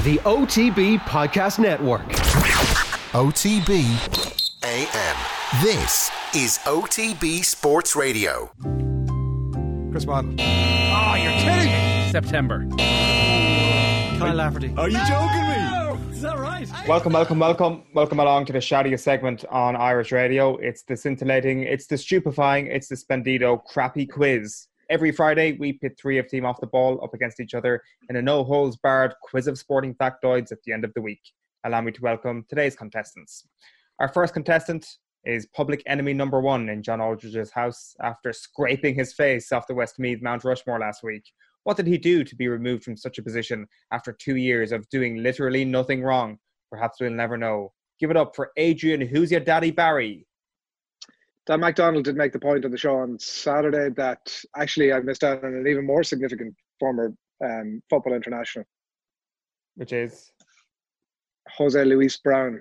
the OTB Podcast Network. OTB AM. This is OTB Sports Radio. Chris Waddle. Oh, you're kidding me! September. Kyle Lafferty. Are you joking me? Is that right? Welcome along to the shoutiest segment on Irish radio. It's the scintillating, it's the stupefying, it's the splendido crappy quiz. Every Friday, we pit three of team off the ball up against each other in a no-holds-barred quiz of sporting factoids at the end of the week. Allow me to welcome today's contestants. Our first contestant is public enemy number one in John Aldridge's house after scraping his face off the Westmeath Mount Rushmore last week. What did he do to be removed from such a position after 2 years of doing literally nothing wrong? Perhaps we'll never know. Give it up for Adrian Who's Your Daddy Barry. Dan MacDonald did make the point on the show on Saturday that actually I missed out on an even more significant former football international. Which is? Jose Luis Brown.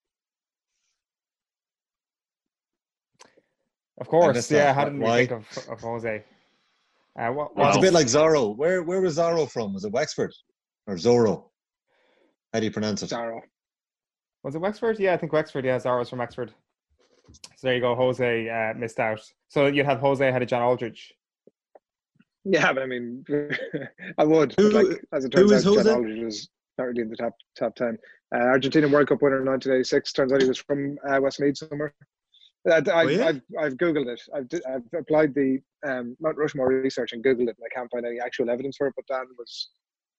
Of course, yeah. How didn't we think of Jose? It's a bit like Zorro. Where was Zorro from? Was it Wexford or Zorro? How do you pronounce it? Zorro. Was it Wexford? Yeah, I think Wexford. Yeah, Zorro's from Wexford. So there you go. Jose missed out. So you'd have Jose ahead of John Aldridge. Yeah, but I mean, I would. As it turns out, John Aldridge was not really in the top 10. Argentina World Cup winner in 1986. Turns out he was from Westmeath somewhere. I've Googled it. I've applied the Mount Rushmore research and Googled it, and I can't find any actual evidence for it. But Dan was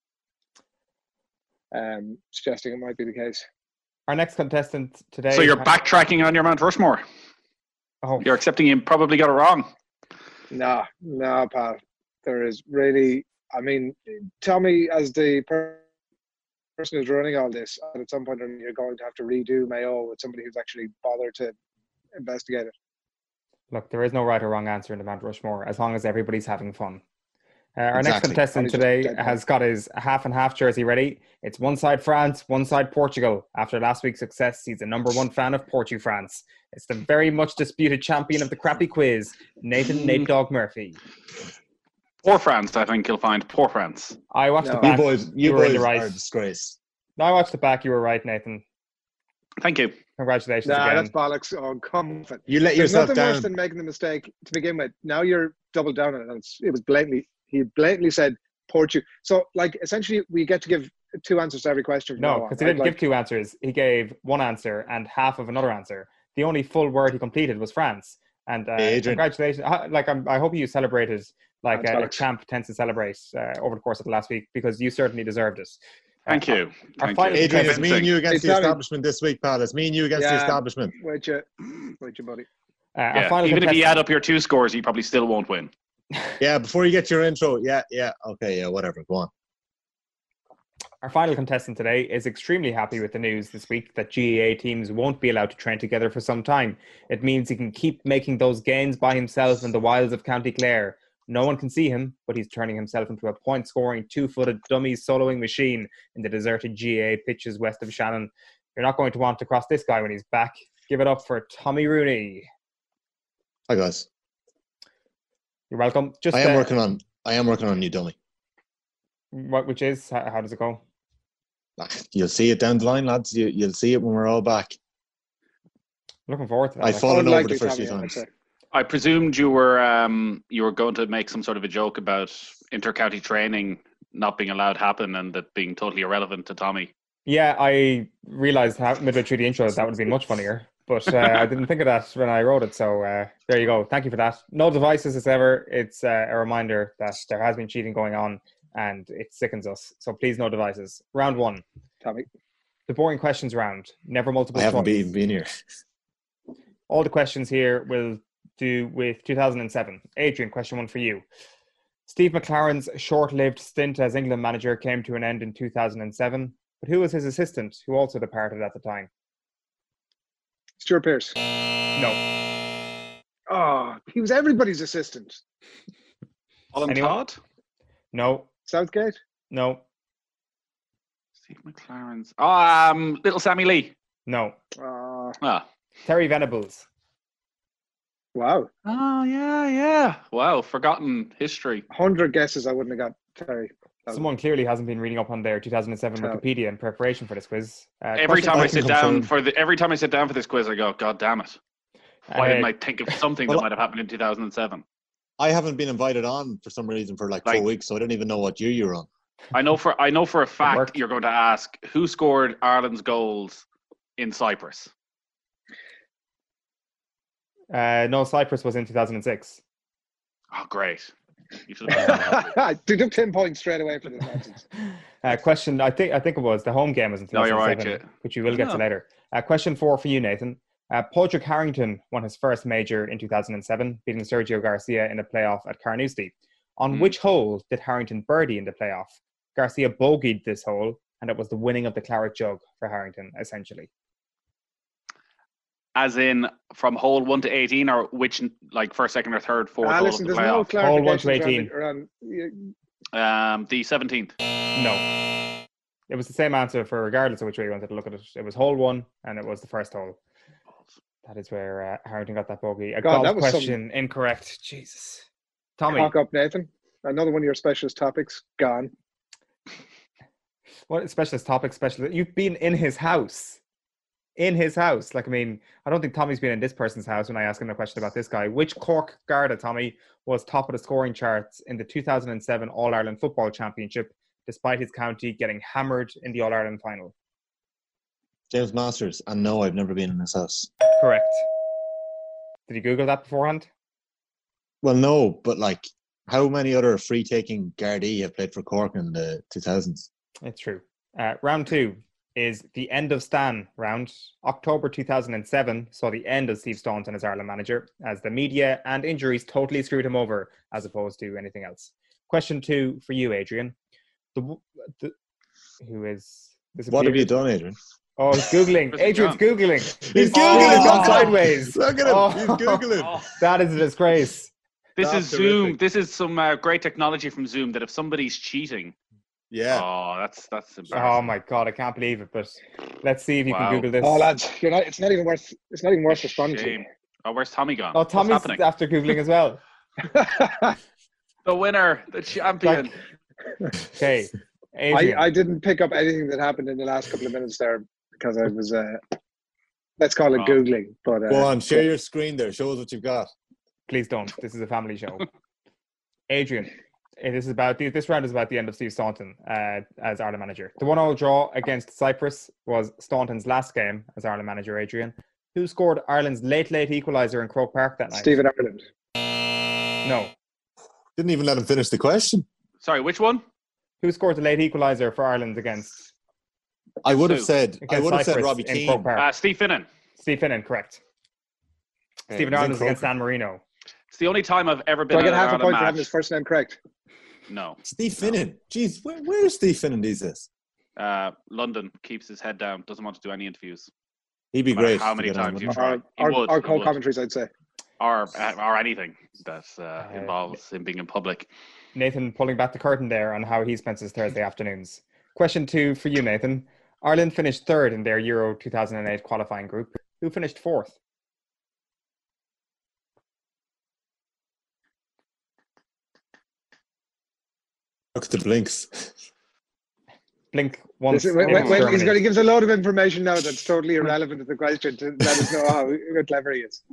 suggesting it might be the case. Our next contestant today. So you're backtracking on your Mount Rushmore. Oh, you're accepting you probably got it wrong. No, pal. There is really. I mean, tell me, as the person who's running all this, at some point you're going to have to redo Mayo with somebody who's actually bothered to investigate it. Look, there is no right or wrong answer in the Mount Rushmore as long as everybody's having fun. Our next contestant today has got his half and half jersey ready. It's one side France, one side Portugal. After last week's success, he's the number one fan of France. It's the very much disputed champion of the crappy quiz, Nathan Nate Dog Murphy. Poor France, I think you'll find. Poor France. I watched the back. You boys are a disgrace. No, I watched the back. You were right, Nathan. Thank you. Congratulations again. That's bollocks. Oh, come on. You let yourself down. There's nothing worse than making the mistake to begin with. Now you're doubled down on it. It was blatantly. He blatantly said Portugal. So, essentially, we get to give two answers to every question. No, because he didn't give two answers. He gave one answer and half of another answer. The only full word he completed was France. And congratulations. I hope you celebrated like a champ tends to celebrate over the course of the last week, because you certainly deserved it. Thank you. Adrian, it's me and you against the establishment this week, pal. It's me and you against the establishment. Wait, you, buddy. Even if you add up your two scores, you probably still won't win. Yeah, before you get your intro. Yeah. Okay, yeah, whatever. Go on. Our final contestant today is extremely happy with the news this week that GAA teams won't be allowed to train together for some time. It means he can keep making those gains by himself in the wilds of County Clare. No one can see him, but he's turning himself into a point-scoring, two-footed dummy soloing machine in the deserted GAA pitches west of Shannon. You're not going to want to cross this guy when he's back. Give it up for Tommy Rooney. Hi, guys. You're welcome. I am working on New Dummy. Which is? How does it go? You'll see it down the line, lads. You'll see it when we're all back. Looking forward to that. I've fallen over the first few times. I presumed you were going to make some sort of a joke about inter-county training not being allowed to happen and that being totally irrelevant to Tommy. Yeah, I realised midway through the intro that would have been much funnier. But I didn't think of that when I wrote it. So there you go. Thank you for that. No devices as ever. It's a reminder that there has been cheating going on and it sickens us. So please, no devices. Round one. Tommy. The boring questions round. Never multiple choice. I haven't been here. All the questions here will do with 2007. Adrian, question one for you. Steve McLaren's short-lived stint as England manager came to an end in 2007. But who was his assistant, who also departed at the time? Stuart Pearce. No. Oh, he was everybody's assistant. Alan Todd? No. Southgate? No. Steve McLaren's. Little Sammy Lee? No. Terry Venables. Wow. Oh, yeah. Wow, forgotten history. 100 guesses I wouldn't have got Terry. Someone clearly hasn't been reading up on their 2007 Wikipedia in preparation for this quiz. Every time I sit down for this quiz, I go, God damn it! Why didn't I think of something that might have happened in 2007? I haven't been invited on for some reason for like 4 weeks, so I don't even know what year you're on. I know for a fact you're going to ask who scored Ireland's goals in Cyprus. No, Cyprus was in 2006. Oh, great! You should have deduct 10 points straight away for this nonsense. Question, I think it was the home game was in 2007, you're right, which we will get to later. Question 4 for you, Nathan. Padraig Harrington won his first major in 2007, beating Sergio Garcia in a playoff at Carnoustie. On which hole did Harrington birdie in the playoff? Garcia bogeyed this hole, and it was the winning of the Claret Jug for Harrington, essentially. As in from hole 1 to 18, or which, like first, second, or third, fourth hole of the there's playoff? No hole 1 to 18. The 17th. No. It was the same answer for regardless of which way you wanted to look at it. It was hole 1, and it was the first hole. That is where Harrington got that bogey. Golf question incorrect. Jesus. Tommy. Talk up, Nathan. Another one of your specialist topics gone. What specialist topic? You've been in his house. In his house. Like, I mean, I don't think Tommy's been in this person's house when I ask him a question about this guy. Which Cork Garda, Tommy, was top of the scoring charts in the 2007 All-Ireland Football Championship, despite his county getting hammered in the All-Ireland final? James Masters. And no, I've never been in his house. Correct. Did you Google that beforehand? Well, no, but like, how many other free-taking Gardaí have played for Cork in the 2000s? It's true. Round 2 is the end of Stan round. October 2007 saw the end of Steve Staunton as Ireland manager, as the media and injuries totally screwed him over, as opposed to anything else. Question 2 for you, Adrian. What have you done, Adrian? Oh, he's Googling. Adrian's Googling. He's Googling. He's gone sideways. Look at him. He's Googling. That is a disgrace. This is Zoom. Terrific. This is some great technology from Zoom that if somebody's cheating. Yeah. Oh, that's embarrassing. Oh my God, I can't believe it. But let's see if you can Google this. Oh, lads, it's not even worth responding to. Oh, where's Tommy gone? Oh, Tommy's after Googling as well. The winner, the champion. Okay. I didn't pick up anything that happened in the last couple of minutes there because I was, let's call it Googling. But go on, share your screen there. Show us what you've got. Please don't. This is a family show. Adrian, this round is about the end of Steve Staunton as Ireland manager. The 1-1 draw against Cyprus was Staunton's last game as Ireland manager, Adrian. Who scored Ireland's late equaliser in Croke Park that night? Stephen Ireland. No. Didn't even let him finish the question. Sorry, which one? Who scored the late equaliser for Ireland against? I would have said Robbie Keane. Steve Finnan. Steve Finnan, correct. Stephen Ireland was against San Marino. It's the only time I've ever been. Do I get half a point for having his first name correct? No. Steve Finnan. Jeez, where's Steve Finnan these days? London, keeps his head down, doesn't want to do any interviews. He'd be great. How many times you try? Or call commentaries, I'd say. Or anything that involves him being in public. Nathan pulling back the curtain there on how he spends his Thursday afternoons. Question 2 for you, Nathan. Ireland finished 3rd in their Euro 2008 qualifying group. Who finished 4th? Look at the blinks. Blink once. He's going to give us a load of information now that's totally irrelevant to the question to let us know how clever he is.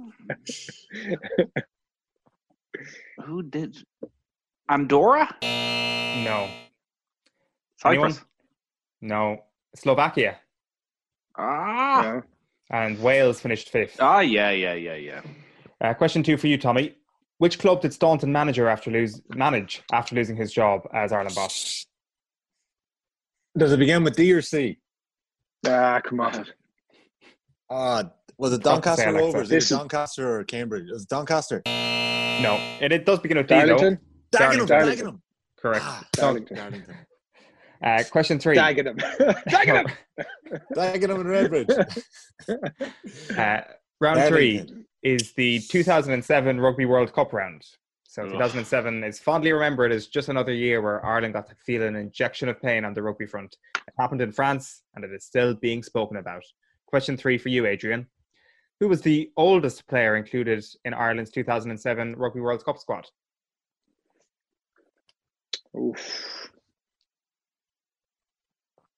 Who did? Andorra? No. Cyprus? No. Slovakia. No. And Wales finished 5th. Yeah. Question 2 for you, Tommy. Which club did Staunton manage after losing his job as Ireland boss? Does it begin with D or C? Come on. Was it Doncaster Rovers? Is it Doncaster or Cambridge? Was it Doncaster? No. It does begin with D, Darlington? though. Dagenham. Correct. Darlington. Question 3. Dagenham. Dagenham and Redbridge. Round 3 is the 2007 Rugby World Cup round. So 2007 is fondly remembered as just another year where Ireland got to feel an injection of pain on the rugby front. It happened in France, and it is still being spoken about. Question 3 for you, Adrian. Who was the oldest player included in Ireland's 2007 Rugby World Cup squad? Oof.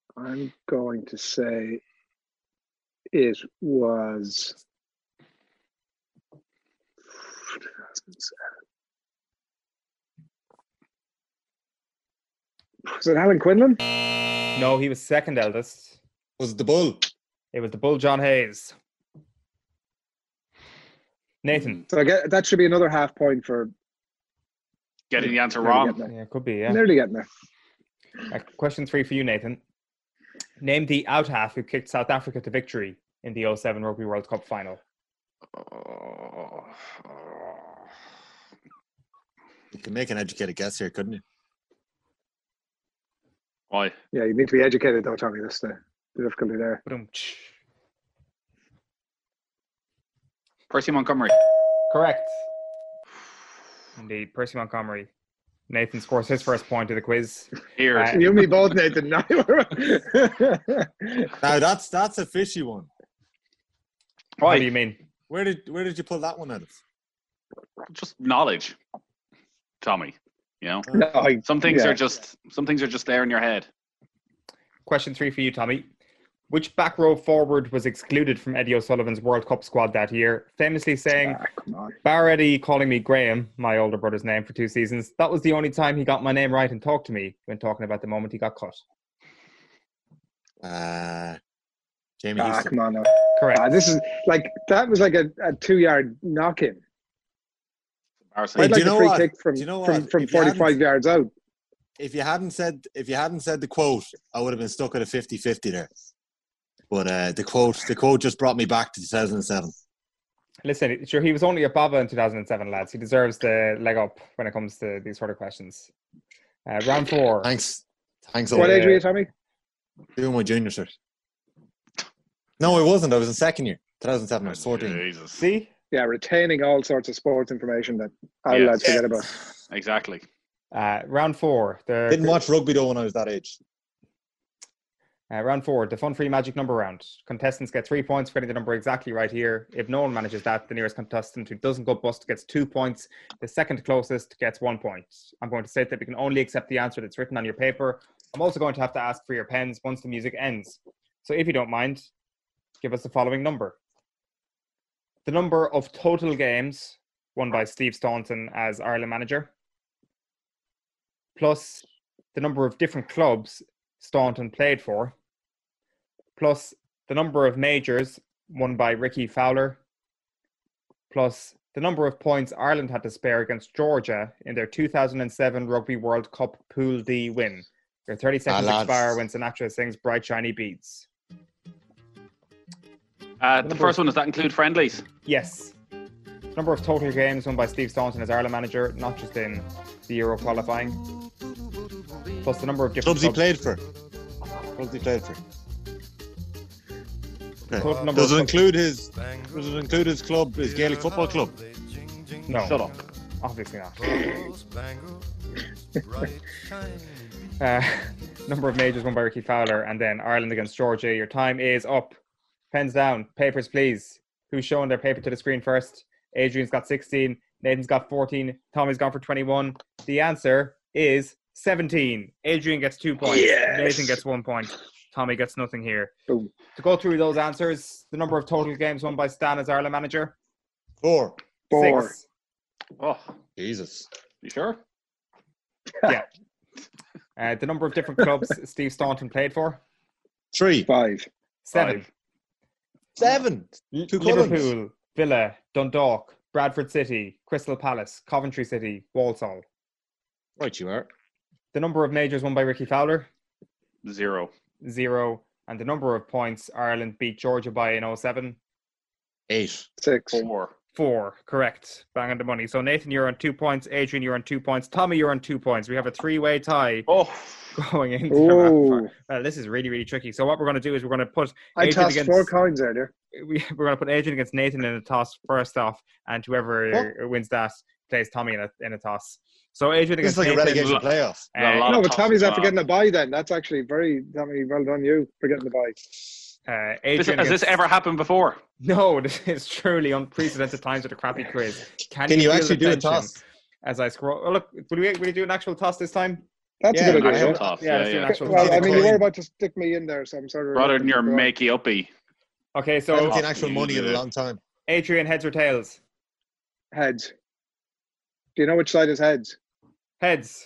I'm going to say it was 2007. Was it Alan Quinlan? No, he was second eldest. Was it the Bull? It was the Bull John Hayes. Nathan. So I get that should be another half point for getting the answer wrong. Yeah, could be, yeah. Nearly getting there. Question 3 for you, Nathan. Name the out half who kicked South Africa to victory in the 2007 Rugby World Cup final. You can make an educated guess here, couldn't you? Why? Yeah, you need to be educated though, Tommy. That's the difficulty there. Percy Montgomery. Correct. Indeed, Percy Montgomery. Nathan scores his first point of the quiz. Here. You and me both, Nathan. Now that's a fishy one. Why? What do you mean? Where did you pull that one out of? Just knowledge, Tommy. You know, some things are just there in your head. Question 3 for you, Tommy. Which back row forward was excluded from Eddie O'Sullivan's World Cup squad that year, famously saying, "Bar Eddie calling me Graham, my older brother's name, for 2 seasons. That was the only time he got my name right and talked to me when talking about the moment he got cut." Jamie Houston. Come on now. Correct. This is that was like a 2-yard knock-in. I'd like a free kick from 45 yards out. If you hadn't said the quote, I would have been stuck at a 50-50 there. But the quote just brought me back to 2007. Listen, sure, he was only a Baba in 2007, lads. He deserves the leg up when it comes to these sort of questions. Round 4. Thanks. What age were you, Tommy? Doing my junior cert. No, I wasn't. I was in second year. 2007. I was 14. Jesus. See? Yeah, retaining all sorts of sports information that our lads forget about. Exactly. Round 4. Didn't watch rugby though when I was that age. Round 4, the Fun Free Magic Number round. Contestants get 3 points for getting the number exactly right here. If no one manages that, the nearest contestant who doesn't go bust gets 2 points. The second closest gets 1 point. I'm going to say that we can only accept the answer that's written on your paper. I'm also going to have to ask for your pens once the music ends. So if you don't mind, give us the following number. The number of total games won by Steve Staunton as Ireland manager, plus the number of different clubs Staunton played for, plus the number of majors won by Ricky Fowler, plus the number of points Ireland had to spare against Georgia in their 2007 Rugby World Cup Pool D win. Your 30 seconds expire when Sinatra sings Bright Shiny Beads. The first one, does that include friendlies? Yes. Number of total games won by Steve Staunton as Ireland manager, not just in the Euro qualifying. Plus the number of different clubs he played for. Okay. Does it include his club, his Gaelic football club? No. Shut up. Obviously not. Number of majors won by Ricky Fowler, and then Ireland against Georgia. Your time is up. Pens down. Papers, please. Who's showing their paper to the screen first? Adrian's got 16. Nathan's got 14. Tommy's gone for 21. The answer is 17. Adrian gets 2 points. Yes. Nathan gets 1 point. Tommy gets nothing here. Boom. To go through those answers, the number of total games won by Stan as Ireland manager? 4. 6. Oh, Jesus. You sure? Yeah. The number of different clubs Steve Staunton played for? 3. 5. 7. 7. Liverpool, Villa, Dundalk, Bradford City, Crystal Palace, Coventry City, Walsall. Right, you are. The number of majors won by Ricky Fowler? 0. 0. And the number of points Ireland beat Georgia by in 2007? 8. 6. 4. Correct. Bang on the money. So Nathan, you're on 2 points. Adrian, you're on 2 points. Tommy, you're on 2 points. We have a 3-way tie. Going into the round. Well, this is really, really tricky. So what we're going to do is we're going to put I tossed 4 coins earlier. We're going to put Adrian against Nathan in a toss first off, and whoever wins that plays Tommy in a toss. So Adrian against Nathan. This is like Nathan, a relegation playoff. No, but Tommy's after getting a bye then. That's actually Tommy, well done you for getting the bye. Has this ever happened before? No, this is truly unprecedented times with a crappy quiz. Can you actually do a toss? As I scroll, look, will we do an actual toss this time? That's a good Actual idea. toss. Yeah, let's do an actual Well, toss. I mean, you were about to stick me in there, so I'm sort of Rather than your makey uppy. Okay, I so haven't seen actual money in a long time. Adrian, heads or tails? Heads. Do you know which side is heads? Heads.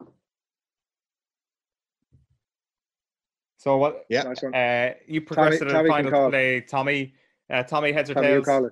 So what? Yeah. Nice one. You progressed to the Tommy can final to call. play, Tommy. Tommy, heads or Tommy, you tails? call it.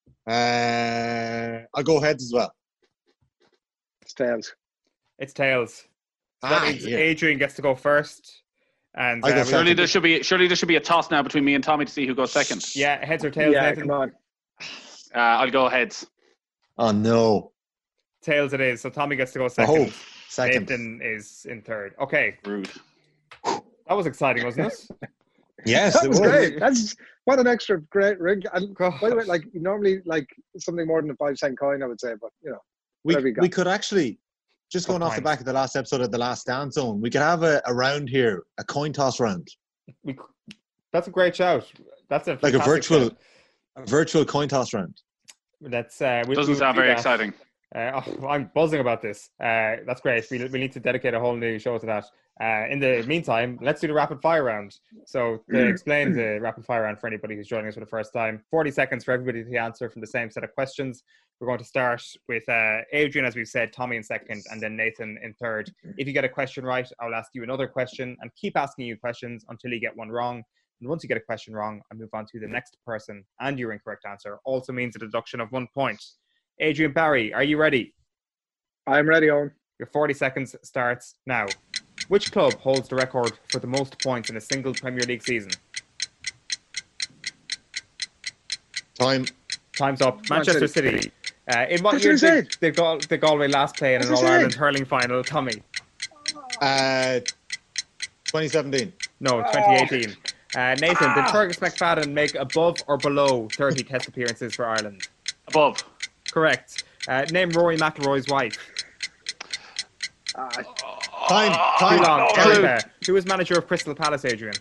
I'll go heads as well. It's tails. It's tails. So that means yeah. Adrian gets to go first. And I go Surely second. there should be a toss now between me and Tommy to see who goes second. yeah, heads or tails, Yeah, Nathan? come on. I'll go heads. Oh no. Tails it is. So Tommy gets to go second. Oh, second. Nathan is in third. Okay, Rude. that was exciting, wasn't it? Yes, That it was was. great. That's what an extra great ring. And God. by the way, like normally, like something more than a 5-cent coin, I would say, but you know, We, whatever you got. we could actually, just going What off the kind? back of the last episode of The Last Dance Zone, we could have a round here, a coin toss round, That's a great shout. That's a like a fantastic virtual coin toss round. shout. That's Doesn't sound very exciting. I'm buzzing about this. That's great. We need to dedicate a whole new show to that. In the meantime, let's do the rapid fire round. So to explain the rapid fire round for anybody who's joining us for the first time, 40 seconds for everybody to answer from the same set of questions. We're going to start with Adrian, as we've said, Tommy in second, and then Nathan in third. If you get a question right, I'll ask you another question and keep asking you questions until you get one wrong. And once you get a question wrong, I move on to the next person, and your incorrect answer also means a deduction of 1 point. Adrian Barry, are you ready? I'm ready, Owen. Your 40 seconds starts now. Which club holds the record for the most points in a single Premier League season? Time's up. Manchester City. In what That's year what I said. did Galway last play in an That's what I All-Ireland said. hurling final? Tommy? 2017. No, 2018. Nathan, did Fergus McFadden make above or below 30 test appearances for Ireland? Above. Correct. Name Rory McIlroy's wife. Time. Too long. no. Erica. Who was manager of Crystal Palace, Adrian?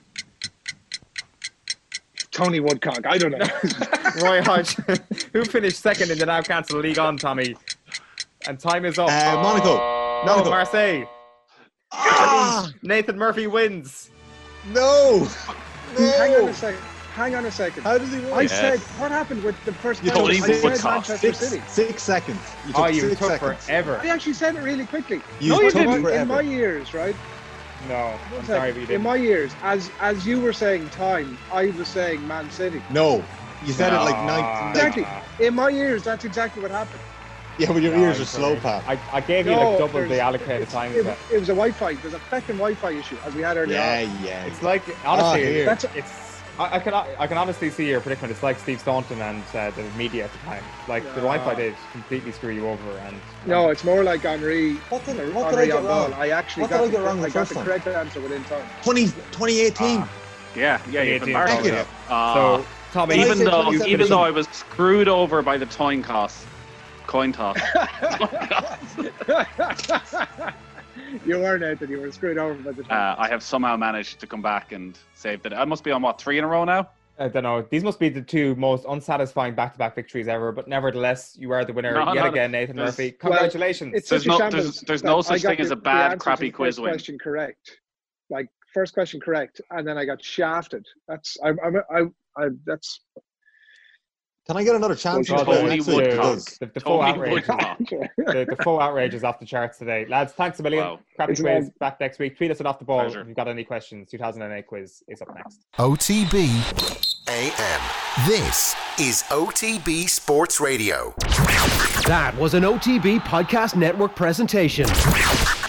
Tony Woodcock. I don't know. Roy Hodge. Who finished second in the now cancelled League On, Tommy? And time is up. Monaco. No, Marseille. Ah, Nathan Murphy wins. no. Hang on a second. How does he win? I said, what happened with the first You time? told I him said Woodcock. Manchester City. 6 seconds. You Oh, took you 6 took seconds. forever. I actually said it really quickly. You in, took my, forever. in my years, right? No, I'm One sorry, sec. but you In didn't. my years, as you were saying time, I was saying Man City. No. You said it like Ah. 9. Exactly. In my years, that's exactly what happened. Yeah, but your No, ears I'm are slow, sorry. pal. I gave you No, like double the there's- allocated time. It was a Wi-Fi. There's a fucking Wi-Fi issue, as we had earlier on. Yeah. It's like, honestly, here. That's I can honestly see your predicament. It's like Steve Staunton and the media at the time. Like the Wi-Fi did completely screw you over. And No, it's more like Henri. What did I Henri get on ball. wrong? I actually What got did I get wrong the I got first the time? correct answer within time. 2018. Yeah, you've 2018. embarrassed Thank you. yourself. so, Tommy, Well, I Even said though 2017. I was screwed over by the coin toss. You were, Nathan. You were screwed over by the time. I have somehow managed to come back and save that. I must be on what, 3 in a row now? I don't know. These must be the two most unsatisfying back-to-back victories ever. But nevertheless, you are the winner No, yet no, again, Nathan there's- Murphy. Well, Congratulations. It's There's such no- a shambles there's no that such I got thing as a the bad, answer to crappy the quiz first win. question correct. Like first question correct, and then I got shafted. That's that's Can I get another chance? Well, to play Tony next week? Woodcock. Because The full Tony outrage. Woodcock. The full outrage is off the charts today. Lads, thanks a million. Wow. Crappy It's quiz mad. back next week. Tweet us at Off the Ball Pleasure. if you've got any questions. 2008 quiz is up next. OTB AM. This is OTB Sports Radio. That was an OTB Podcast Network presentation.